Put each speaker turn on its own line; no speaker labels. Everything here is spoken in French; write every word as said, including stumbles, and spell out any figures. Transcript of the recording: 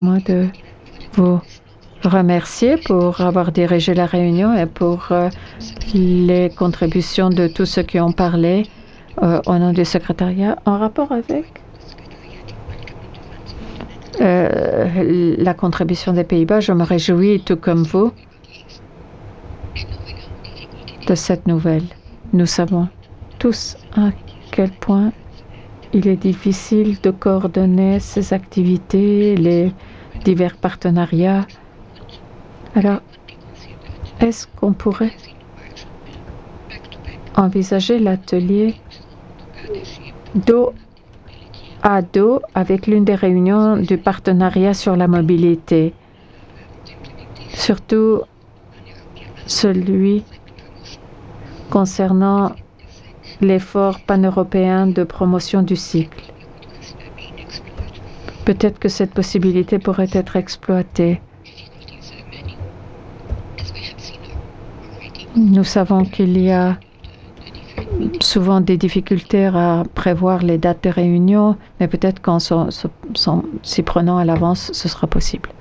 Moi de vous remercier pour avoir dirigé la réunion et pour euh, les contributions de tous ceux qui ont parlé euh, au nom du secrétariat en rapport avec euh, la contribution des Pays-Bas. Je me réjouis, tout comme vous, de cette nouvelle. Nous savons tous à quel point il est difficile de coordonner ces activités, les divers partenariats. Alors, est-ce qu'on pourrait envisager l'atelier dos à dos avec l'une des réunions du partenariat sur la mobilité, surtout celui concernant l'effort pan-européen de promotion du cycle. Peut-être que cette possibilité pourrait être exploitée. Nous savons qu'il y a souvent des difficultés à prévoir les dates de réunion, mais peut-être qu'en s'y prenant à l'avance, ce sera possible.